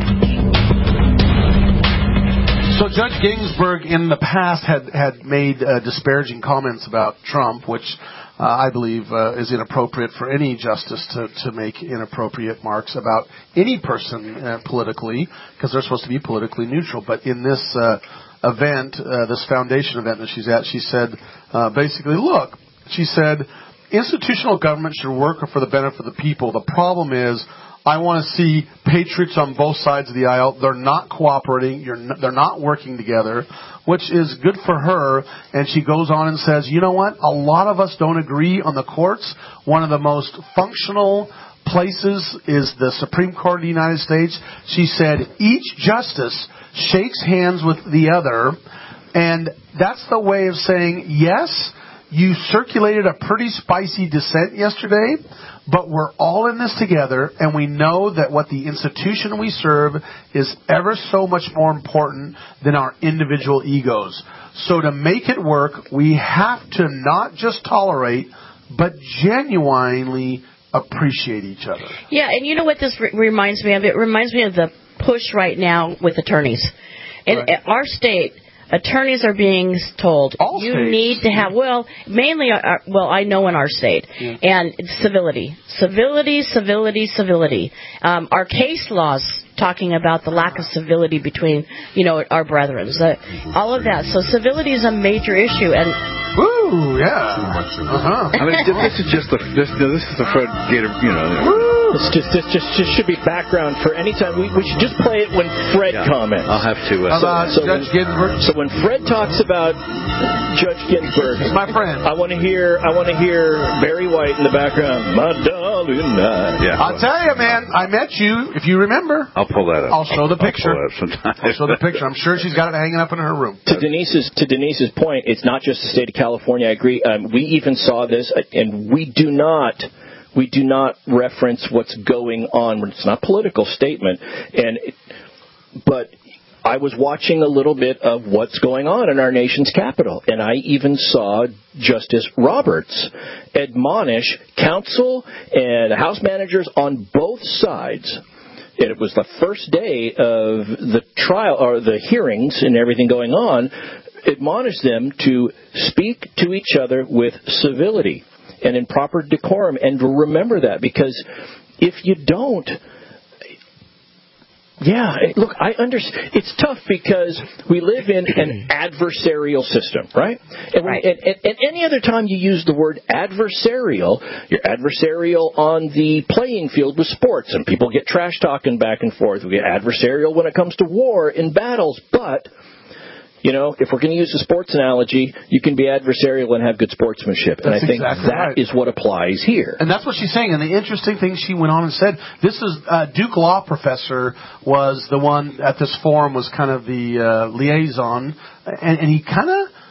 S3: So Judge Ginsburg in the past had made disparaging comments about Trump, which I believe is inappropriate for any justice to make inappropriate marks about any person politically, because they're supposed to be politically neutral. But in this event, this foundation event that she's at, she said, basically, look, she said, institutional government should work for the benefit of the people. The problem is, I want to see patriots on both sides of the aisle. They're not cooperating. They're not working together, which is good for her. And she goes on and says, you know what? A lot of us don't agree on the courts. One of the most functional places is the Supreme Court of the United States. She said each justice shakes hands with the other. And that's the way of saying, yes, you circulated a pretty spicy dissent yesterday, but we're all in this together, and we know that what the institution we serve is ever so much more important than our individual egos. So to make it work, we have to not just tolerate, but genuinely appreciate each other.
S5: Yeah, and you know what this reminds me of? It reminds me of the push right now with attorneys. In our state, attorneys are being told, you need to have, mainly, I know in our state, and civility. Our case laws talking about the lack of civility between, our brethren. All of that. So civility is a major issue. And
S3: ooh, yeah.
S4: I mean, this is just the Fred Gator,
S6: This should be background for any time. We should just play it when Fred comments.
S4: I'll have to.
S3: Judge Ginsburg.
S6: So when Fred talks about Judge Ginsburg,
S3: he's my friend.
S6: I want to hear Barry White in the background. My darling.
S4: Yeah.
S3: I'll tell you, man. I met you. If you remember,
S4: I'll pull that up.
S3: I'll show the picture.
S4: I'll pull it up sometime.
S3: I'll show the picture. I'm sure she's got it hanging up in her room.
S6: To Denise's point, it's not just the state of California. I agree. We even saw this, and we do not reference what's going on. It's not a political statement, but I was watching a little bit of what's going on in our nation's capital, and I even saw Justice Roberts admonish counsel and House managers on both sides. And it was the first day of the trial or the hearings and everything going on, admonish them to speak to each other with civility and in proper decorum, and to remember that, because if you don't, look, I understand. It's tough because we live in an adversarial system, right? And any other time you use the word adversarial, you're adversarial on the playing field with sports, and people get trash talking back and forth. We get adversarial when it comes to war in battles, but if we're going to use a sports analogy, you can be adversarial and have good sportsmanship. And I think that is what applies here.
S3: And that's what she's saying. And the interesting thing she went on and said, this is Duke law professor was the one at this forum, was kind of the liaison, and he kind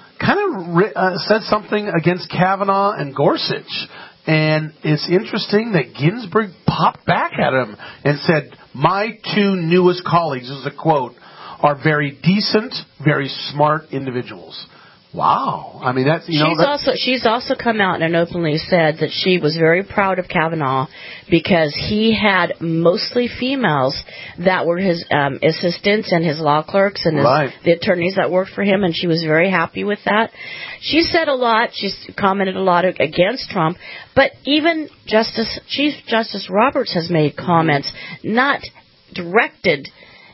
S3: of said something against Kavanaugh and Gorsuch. And it's interesting that Ginsburg popped back at him and said, "My two newest colleagues," this is a quote, "are very decent, very smart individuals." Wow. I mean, that's, she's also come out and openly said that she was very proud of Kavanaugh because he had mostly females that were his assistants and his law clerks and the attorneys that worked for him, and she was very happy with that. She said a lot. She's commented a lot against Trump, but even Chief Justice Roberts has made comments not directly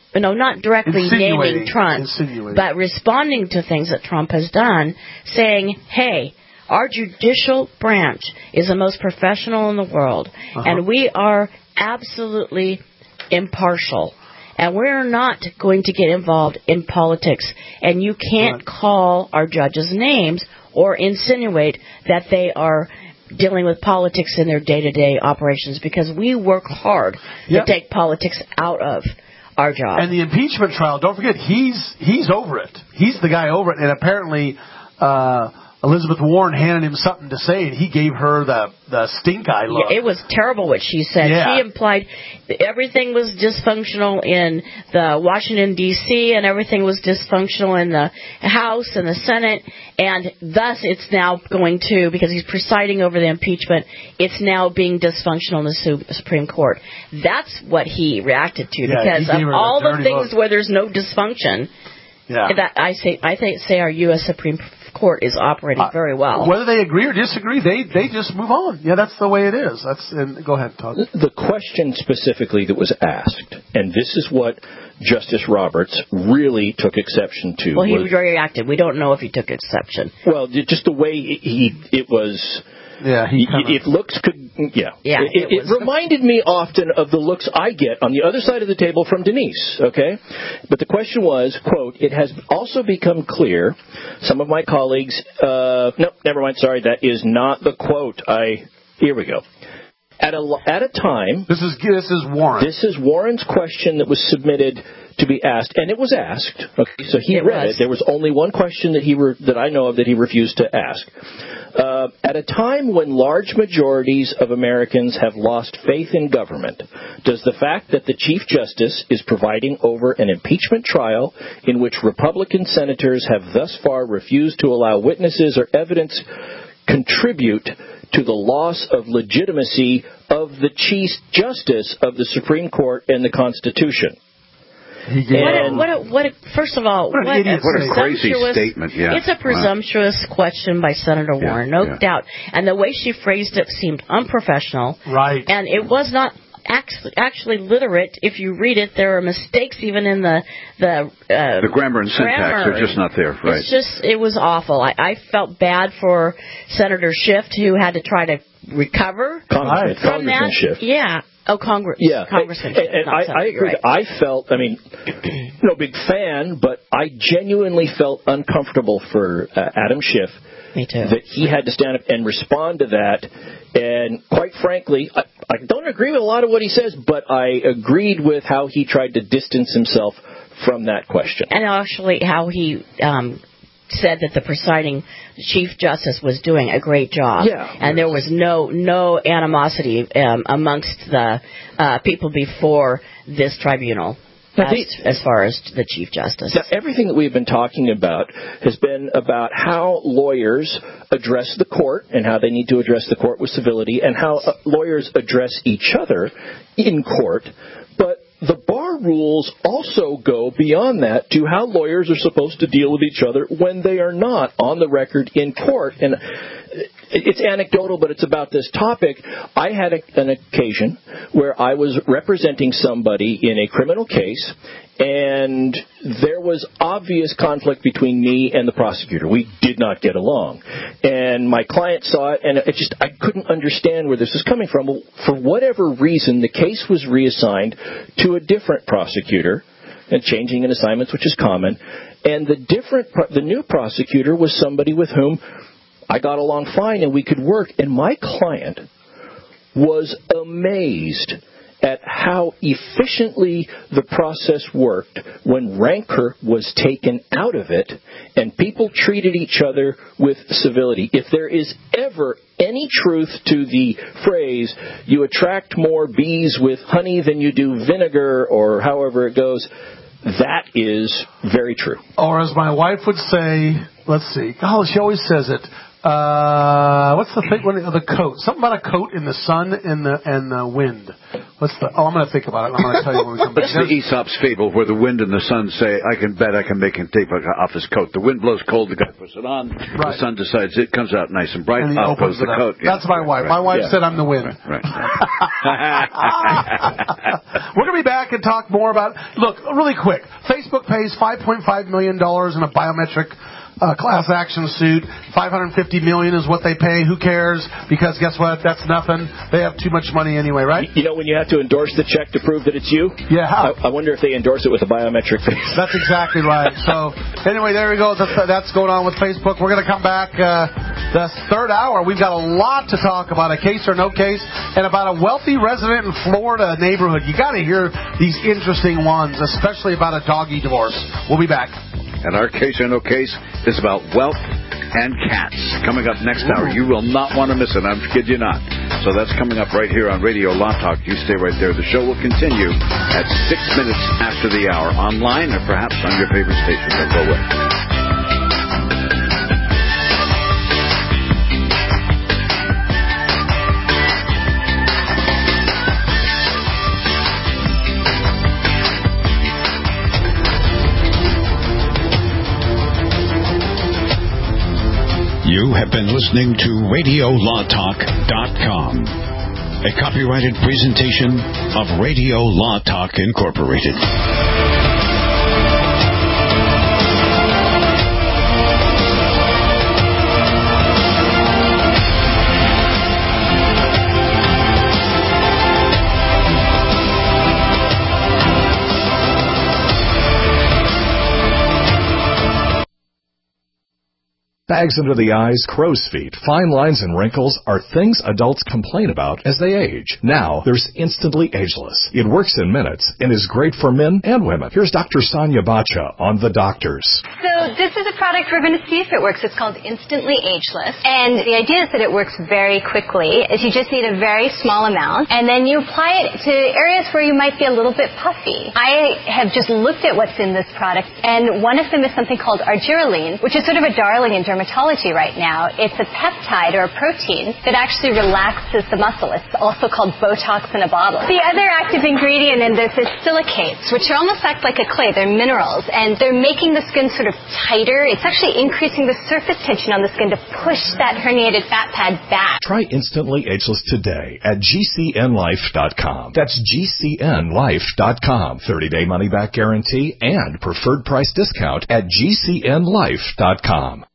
S3: naming Trump, but responding to things that Trump has done, saying, hey, our judicial branch is the most professional in the world, and we are absolutely impartial, and we're not going to get involved in politics, and you can't call our judges names or insinuate that they are dealing with politics in their day-to-day operations, because we work hard to take politics out of our job. And the impeachment trial, don't forget, he's over it. He's the guy over it. And apparently Elizabeth Warren handed him something to say, and he gave her the stink eye look. Yeah, it was terrible what she said. Yeah. She implied everything was dysfunctional in the Washington, D.C., and everything was dysfunctional in the House and the Senate, and thus it's now going to, because he's presiding over the impeachment, it's now being dysfunctional in the Supreme Court. That's what he reacted to, because of all the things where there's no dysfunction. That I say our U.S. Supreme Court is operating very well. Whether they agree or disagree, they just move on. Yeah, that's the way it is. Go ahead, Todd.
S6: The question specifically that was asked, and this is what Justice Roberts really took exception to. Well, he reacted. We don't know if he took exception. Well, just the way it was. Yeah, if looks could, it reminded me often of the looks I get on the other side of the table from Denise, okay? But the question was, quote, "It has also become clear, some of my colleagues, no, never mind, sorry, that is not the quote. Here we go. At a time, this is Warren. This is Warren's question that was submitted to be asked, and it was asked. Okay, so he read it. There was only one question that I know of that he refused to ask. At a time when large majorities of Americans have lost faith in government, does the fact that the Chief Justice is presiding over an impeachment trial in which Republican senators have thus far refused to allow witnesses or evidence contribute to the loss of legitimacy of the Chief Justice of the Supreme Court and the Constitution?" First of all, what a crazy statement. Yeah. It's a presumptuous question by Senator Warren, no doubt. And the way she phrased it seemed unprofessional. Right. And it was not
S5: actually literate. If you read it, there are mistakes even in the
S4: grammar and syntax are just not there. Right.
S5: It was awful. I felt bad for Senator Schiff, who had to try to recover from that.
S6: Schiff.
S5: Yeah. Oh, Congressman.
S6: And I agree. Right. I felt, no big fan, but I genuinely felt uncomfortable for Adam Schiff.
S5: Me too.
S6: That he had to stand up and respond to that. And quite frankly, I don't agree with a lot of what he says, but I agreed with how he tried to distance himself from that question.
S5: And actually how he said that the presiding Chief Justice was doing a great job.
S6: Yeah.
S5: And there was no animosity amongst the people before this tribunal. As far as the Chief Justice.
S6: Now, everything that we've been talking about has been about how lawyers address the court and how they need to address the court with civility and how lawyers address each other in court. But the bar rules also go beyond that to how lawyers are supposed to deal with each other when they are not on the record in court. And it's anecdotal, but it's about this topic. I had an occasion where I was representing somebody in a criminal case, and there was obvious conflict between me and the prosecutor. We did not get along. And my client saw it, and I couldn't understand where this was coming from. Well, for whatever reason, the case was reassigned to a different prosecutor, and changing in assignments, which is common. And the new prosecutor was somebody with whom I got along fine and we could work. And my client was amazed at how efficiently the process worked when rancor was taken out of it and people treated each other with civility. If there is ever any truth to the phrase, you attract more bees with honey than you do vinegar, or however it goes, that is very true.
S3: Or as my wife would say, let's see, she always says it. What's the thing? The coat. Something about a coat in the sun and the wind. I'm going to think about it. I'm going to tell you when we come back.
S4: It's the Aesop's fable where the wind and the sun say, I can bet I can make him take off his coat. The wind blows cold, the guy puts it on. Right. The sun decides it comes out nice and bright. Off goes the coat.
S3: That's my wife. My wife said I'm the wind.
S4: Right.
S3: We're going to be back and talk more about. Look, really quick. Facebook pays $5.5 million in a biometric class action suit. $550 million is what they pay. Who cares? Because guess what? That's nothing. They have too much money anyway, right?
S6: You know when you have to endorse the check to prove that it's you?
S3: Yeah.
S6: I wonder if they endorse it with a biometric face.
S3: That's exactly right. So anyway, there we go. That's going on with Facebook. We're going to come back the third hour. We've got a lot to talk about, a case or no case, and about a wealthy resident in Florida neighborhood. You got to hear these interesting ones, especially about a doggy divorce. We'll be back.
S4: And our case or no case is about wealth and cats. Coming up next hour. You will not want to miss it. I kid you not. So that's coming up right here on Radio Law Talk. You stay right there. The show will continue at 6 minutes after the hour, online or perhaps on your favorite station. Don't go away.
S2: You have been listening to RadioLawTalk.com, a copyrighted presentation of Radio Law Talk Incorporated.
S7: Bags under the eyes, crow's feet, fine lines, and wrinkles are things adults complain about as they age. Now, there's Instantly Ageless. It works in minutes and is great for men and women. Here's Dr. Sonia Bacha on The Doctors.
S22: So this is a product we're going to see if it works. It's called Instantly Ageless. And the idea is that it works very quickly. Is you just need a very small amount, and then you apply it to areas where you might be a little bit puffy. I have just looked at what's in this product, and one of them is something called argireline, which is sort of a darling in dermatology right now. It's a peptide or a protein that actually relaxes the muscle. It's also called Botox in a bottle. The other active ingredient in this is silicates, which almost act like a clay. They're minerals, and they're making the skin sort of tighter. It's actually increasing the surface tension on the skin to push that herniated fat pad back.
S7: Try Instantly Ageless today at GCNlife.com. That's GCNlife.com. 30-day money-back guarantee and preferred price discount at GCNlife.com.